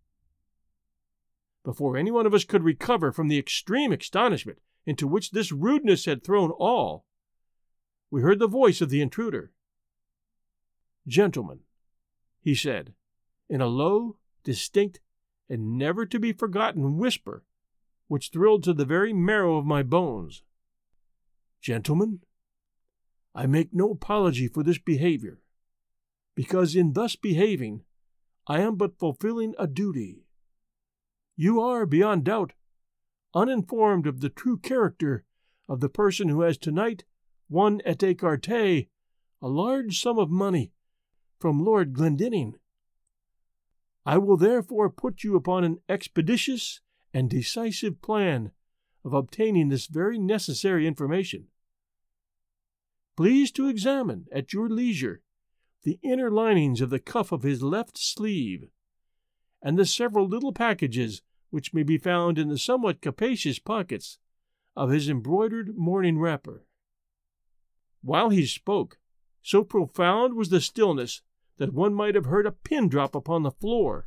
Before any one of us could recover from the extreme astonishment into which this rudeness had thrown all, we heard the voice of the intruder. "Gentlemen," he said, in a low, distinct, and never-to-be-forgotten whisper which thrilled to the very marrow of my bones. "Gentlemen, I make no apology for this behavior, because in thus behaving I am but fulfilling a duty. You are, beyond doubt, uninformed of the true character of the person who has tonight won at écarté a large sum of money from Lord Glendinning. I will therefore put you upon an expeditious and decisive plan of obtaining this very necessary information. Please to examine at your leisure the inner linings of the cuff of his left sleeve, and the several little packages which may be found in the somewhat capacious pockets of his embroidered morning wrapper." While he spoke, so profound was the stillness that one might have heard a pin drop upon the floor.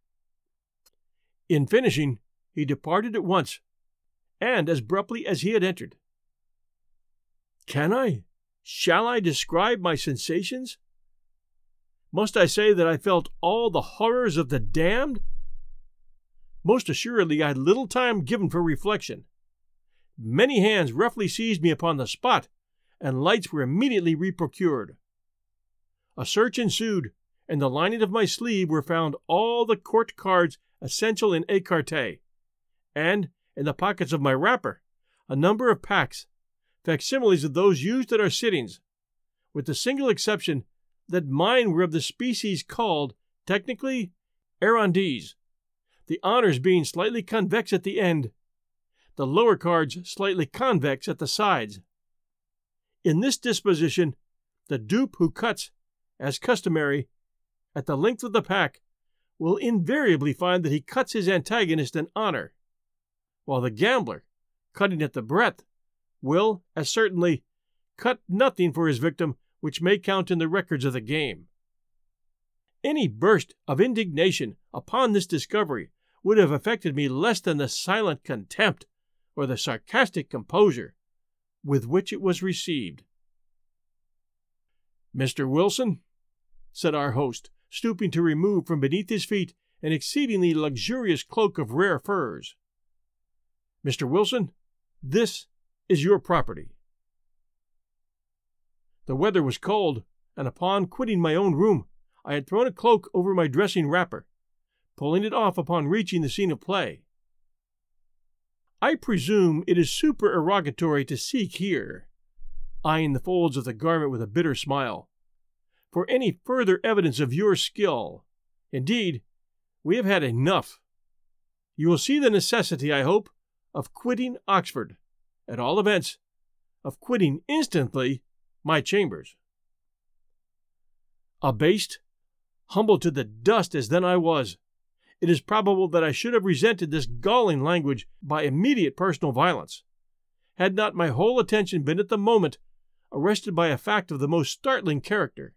In finishing, he departed at once, and as abruptly as he had entered. Can I, shall I describe my sensations? Must I say that I felt all the horrors of the damned? Most assuredly I had little time given for reflection. many hands roughly seized me upon the spot, and lights were immediately reprocured. A search ensued, and in the lining of my sleeve were found all the court cards essential in écarté, and, in the pockets of my wrapper, a number of packs, facsimiles of those used at our sittings, with the single exception that mine were of the species called, technically, arrondies, the honors being slightly convex at the end, the lower cards slightly convex at the sides. In this disposition, the dupe who cuts, as customary, at the length of the pack, will invariably find that he cuts his antagonist an honor, while the gambler, cutting at the breadth, will, as certainly, cut nothing for his victim which may count in the records of the game. Any burst of indignation upon this discovery would have affected me less than the silent contempt or the sarcastic composure with which it was received. "Mister Wilson," said our host, stooping to remove from beneath his feet an exceedingly luxurious cloak of rare furs, "Mister Wilson, this is your property." The weather was cold, and upon quitting my own room, I had thrown a cloak over my dressing wrapper, pulling it off upon reaching the scene of play. I presume it is supererogatory to seek here, eyeing the folds of the garment with a bitter smile, for any further evidence of your skill. Indeed, we have had enough. You will see the necessity, I hope, of quitting Oxford, at all events, of quitting instantly my chambers. Abased, humbled to the dust as then I was, it is probable that I should have resented this galling language by immediate personal violence, had not my whole attention been at the moment arrested by a fact of the most startling character.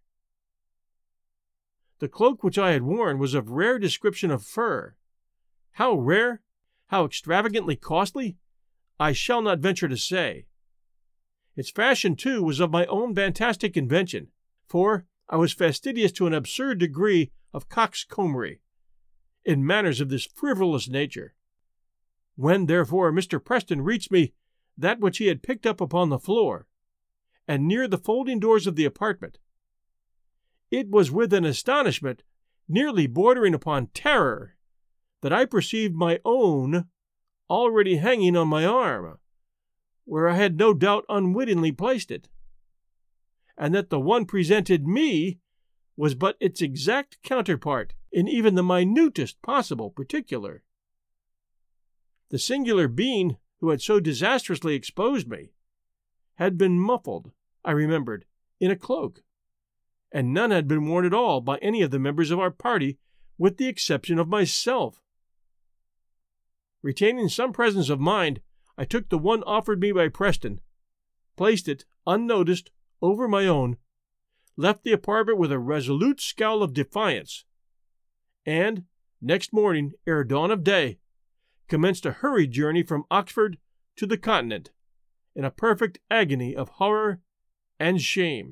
The cloak which I had worn was of rare description of fur. How rare, how extravagantly costly, I shall not venture to say. Its fashion, too, was of my own fantastic invention, for I was fastidious to an absurd degree of coxcombry, in matters of this frivolous nature. When, therefore, Mister Preston reached me that which he had picked up upon the floor, and near the folding doors of the apartment, it was with an astonishment nearly bordering upon terror that I perceived my own already hanging on my arm, where I had no doubt unwittingly placed it, and that the one presented me was but its exact counterpart in even the minutest possible particular. The singular being who had so disastrously exposed me had been muffled, I remembered, in a cloak, and none had been worn at all by any of the members of our party, with the exception of myself. Retaining some presence of mind, I took the one offered me by Preston, placed it, unnoticed, over my own, left the apartment with a resolute scowl of defiance, and, next morning, ere dawn of day, commenced a hurried journey from Oxford to the Continent, in a perfect agony of horror and shame.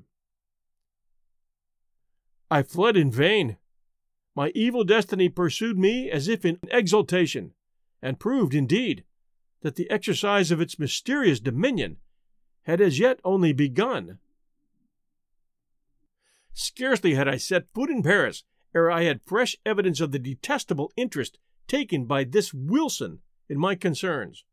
I fled in vain. My evil destiny pursued me as if in exultation, and proved, indeed, that the exercise of its mysterious dominion had as yet only begun. Scarcely had I set foot in Paris ere I had fresh evidence of the detestable interest taken by this Wilson in my concerns.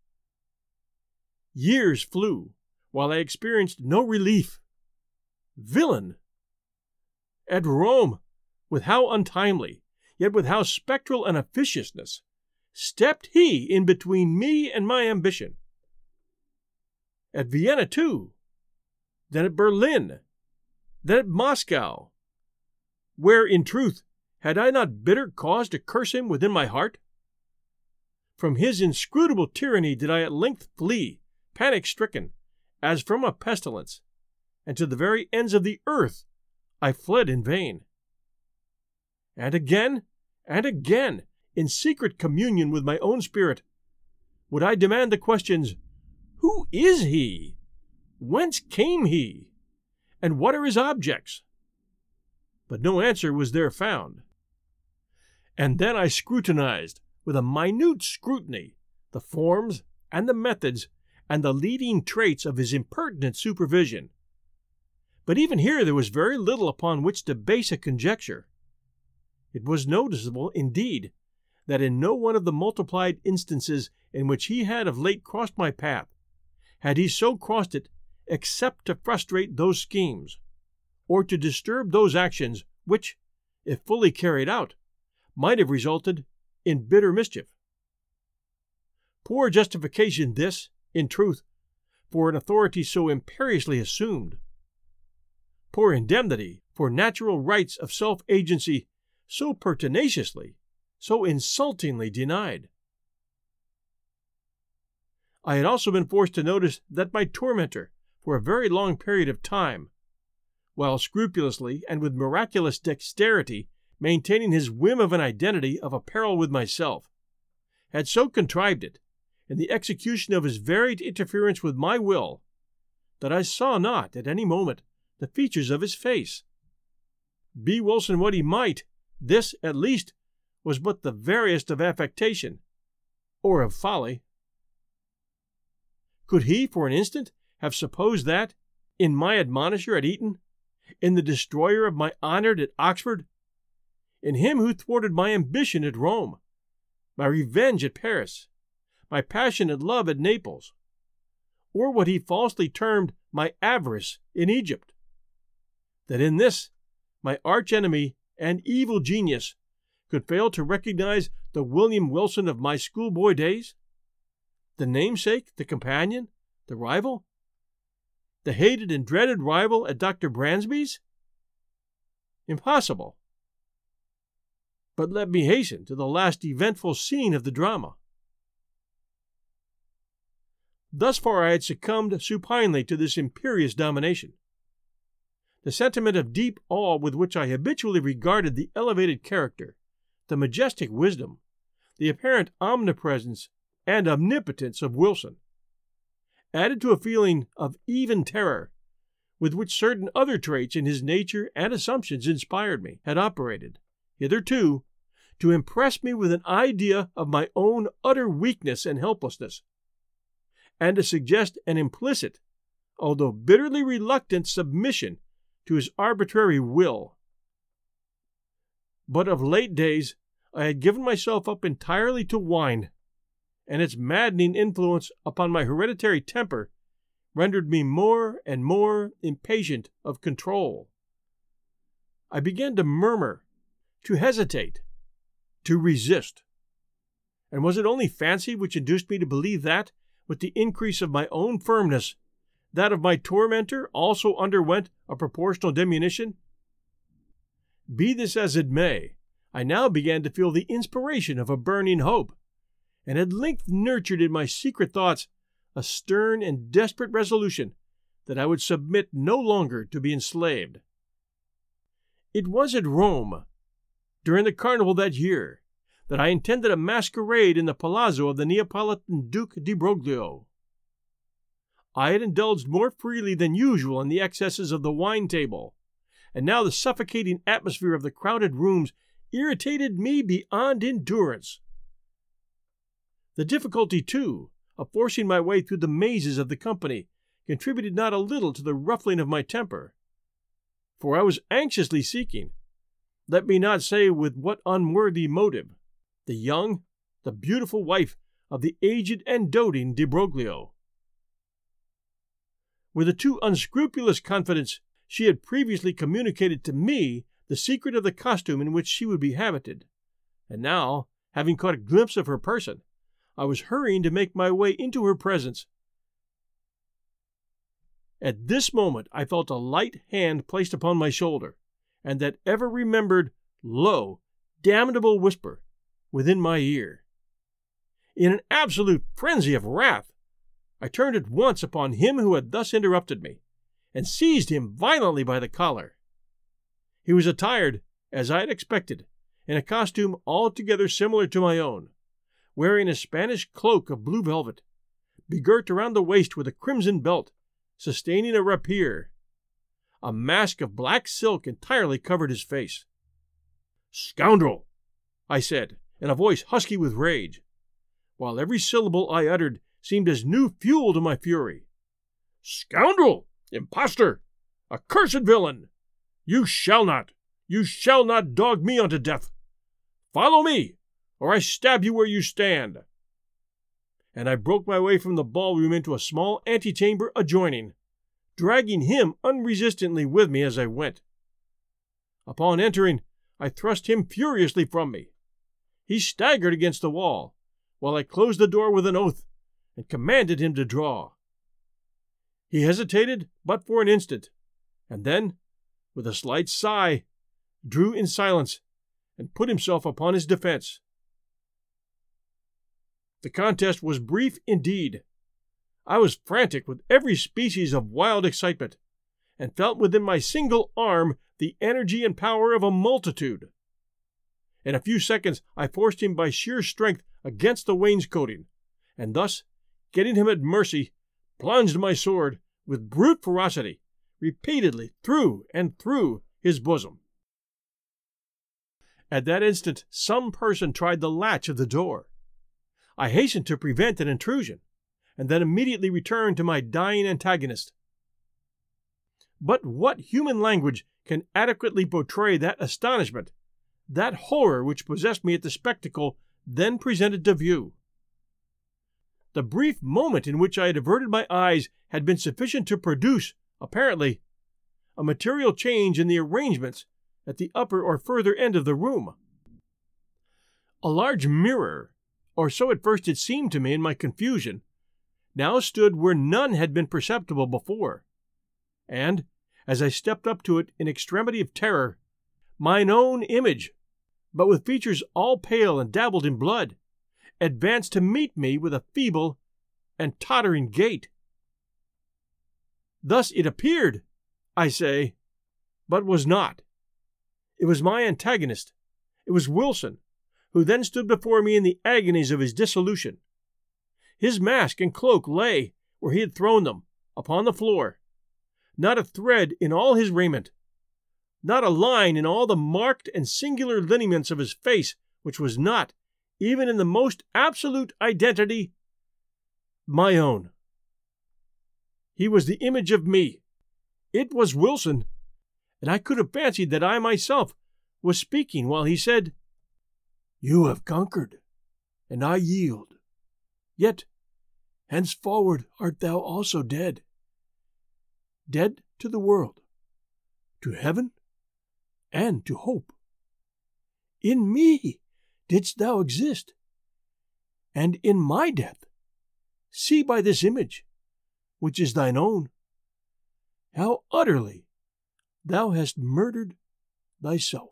Years flew, while I experienced no relief. Villain! At Rome, with how untimely, yet with how spectral an officiousness, stepped he in between me and my ambition. At Vienna, too, then at Berlin, then at Moscow, where, in truth, had I not bitter cause to curse him within my heart? From his inscrutable tyranny did I at length flee, panic-stricken, as from a pestilence, and to the very ends of the earth I fled in vain. And again, and again, in secret communion with my own spirit, would I demand the questions, who is he? Whence came he? And what are his objects? But no answer was there found. And then I scrutinized, with a minute scrutiny, the forms and the methods and the leading traits of his impertinent supervision. But even here there was very little upon which to base a conjecture. It was noticeable, indeed, that in no one of the multiplied instances in which he had of late crossed my path had he so crossed it except to frustrate those schemes, or to disturb those actions which, if fully carried out, might have resulted in bitter mischief. Poor justification this, in truth, for an authority so imperiously assumed. Poor indemnity for natural rights of self-agency so pertinaciously, so insultingly denied. I had also been forced to notice that my tormentor, for a very long period of time, while scrupulously and with miraculous dexterity maintaining his whim of an identity of apparel with myself, had so contrived it, in the execution of his varied interference with my will, that I saw not, at any moment, the features of his face. Be Wilson what he might, this, at least, was but the veriest of affectation, or of folly. Could he, for an instant, have supposed that, in my admonisher at Eton, in the destroyer of my honor at Oxford, in him who thwarted my ambition at Rome, my revenge at Paris, my passionate love at Naples, or what he falsely termed my avarice in Egypt, that in this, my arch-enemy and evil genius, could fail to recognize the William Wilson of my schoolboy days? The namesake, the companion, the rival? The hated and dreaded rival at Doctor Bransby's? Impossible. But let me hasten to the last eventful scene of the drama. Thus far I had succumbed supinely to this imperious domination. The sentiment of deep awe with which I habitually regarded the elevated character, the majestic wisdom, the apparent omnipresence and omnipotence of Wilson, added to a feeling of even terror with which certain other traits in his nature and assumptions inspired me, had operated, hitherto, to impress me with an idea of my own utter weakness and helplessness, and to suggest an implicit, although bitterly reluctant, submission to his arbitrary will. But of late days I had given myself up entirely to wine, and its maddening influence upon my hereditary temper rendered me more and more impatient of control. I began to murmur, to hesitate, to resist. And was it only fancy which induced me to believe that, with the increase of my own firmness, that of my tormentor also underwent a proportional diminution? Be this as it may, I now began to feel the inspiration of a burning hope, and at length nurtured in my secret thoughts a stern and desperate resolution that I would submit no longer to be enslaved. It was at Rome, during the carnival that year, that I intended a masquerade in the palazzo of the Neapolitan Duke di Broglio. I had indulged more freely than usual in the excesses of the wine table, and now the suffocating atmosphere of the crowded rooms irritated me beyond endurance. The difficulty, too, of forcing my way through the mazes of the company contributed not a little to the ruffling of my temper, for I was anxiously seeking, let me not say with what unworthy motive, the young, the beautiful wife of the aged and doting Di Broglio. With a too unscrupulous confidence, she had previously communicated to me the secret of the costume in which she would be habited, and now, having caught a glimpse of her person, I was hurrying to make my way into her presence. At this moment I felt a light hand placed upon my shoulder, and that ever-remembered, low, damnable whisper within my ear. In an absolute frenzy of wrath, I turned at once upon him who had thus interrupted me, and seized him violently by the collar. He was attired, as I had expected, in a costume altogether similar to my own, wearing a Spanish cloak of blue velvet, begirt around the waist with a crimson belt, sustaining a rapier. A mask of black silk entirely covered his face. "Scoundrel!" I said, in a voice husky with rage, while every syllable I uttered seemed as new fuel to my fury. "Scoundrel! Impostor! Accursed villain! You shall not, you shall not dog me unto death! Follow me, or I stab you where you stand!" And I broke my way from the ballroom into a small antechamber adjoining, dragging him unresistingly with me as I went. Upon entering, I thrust him furiously from me. He staggered against the wall, while I closed the door with an oath and commanded him to draw. He hesitated but for an instant, and then, with a slight sigh, drew in silence and put himself upon his defense. The contest was brief indeed. I was frantic with every species of wild excitement, and felt within my single arm the energy and power of a multitude. In a few seconds I forced him by sheer strength against the wainscoting, and thus, getting him at mercy, plunged my sword, with brute ferocity, repeatedly through and through his bosom. At that instant some person tried the latch of the door. I hastened to prevent an intrusion, and then immediately returned to my dying antagonist. But what human language can adequately portray that astonishment, that horror which possessed me at the spectacle then presented to view? The brief moment in which I had averted my eyes had been sufficient to produce, apparently, a material change in the arrangements at the upper or further end of the room. A large mirror, or so at first it seemed to me in my confusion, now stood where none had been perceptible before, and, as I stepped up to it in extremity of terror, mine own image, but with features all pale and dabbled in blood, advanced to meet me with a feeble and tottering gait. Thus it appeared, I say, but was not. It was my antagonist. It was Wilson, who then stood before me in the agonies of his dissolution. His mask and cloak lay, where he had thrown them, upon the floor. Not a thread in all his raiment, not a line in all the marked and singular lineaments of his face which was not, even in the most absolute identity, my own. He was the image of me. It was Wilson, and I could have fancied that I myself was speaking while he said, "You have conquered, and I yield. Yet, henceforward art thou also dead. Dead to the world, to heaven, and to hope. In me didst thou exist, and in my death, see by this image, which is thine own, how utterly thou hast murdered thyself."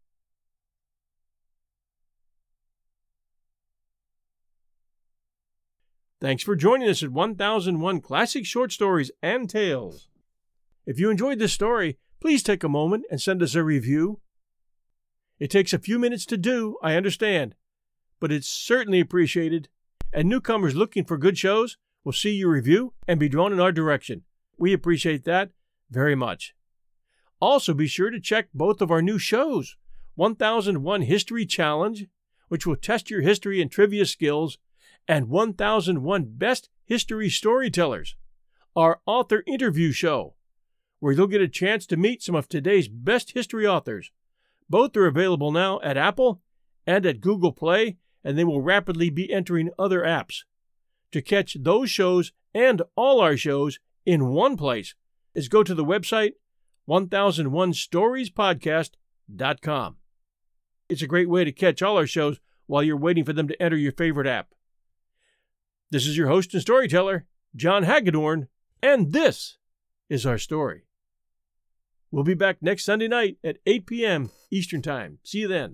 Thanks for joining us at one thousand one Classic Short Stories and Tales. If you enjoyed this story, please take a moment and send us a review. It takes a few minutes to do, I understand, but it's certainly appreciated, and newcomers looking for good shows will see your review and be drawn in our direction. We appreciate that very much. Also, be sure to check both of our new shows, one thousand one History Challenge, which will test your history and trivia skills, and one thousand one Best History Storytellers, our author interview show, where you'll get a chance to meet some of today's best history authors. Both are available now at Apple and at Google Play, and they will rapidly be entering other apps. To catch those shows and all our shows in one place is go to the website one thousand one stories podcast dot com. It's a great way to catch all our shows while you're waiting for them to enter your favorite app. This is your host and storyteller, John Hagedorn, and this is our story. We'll be back next Sunday night at eight p.m. Eastern Time. See you then.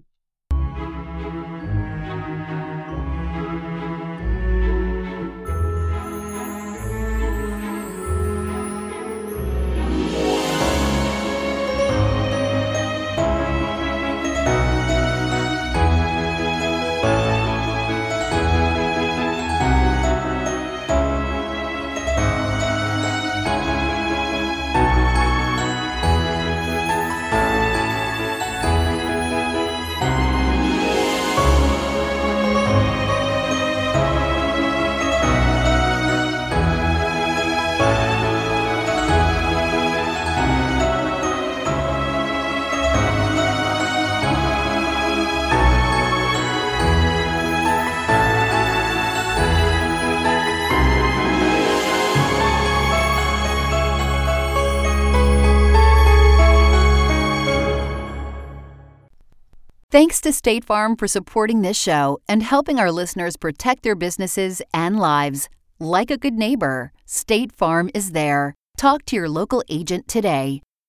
Thanks to State Farm for supporting this show and helping our listeners protect their businesses and lives. Like a good neighbor, State Farm is there. Talk to your local agent today.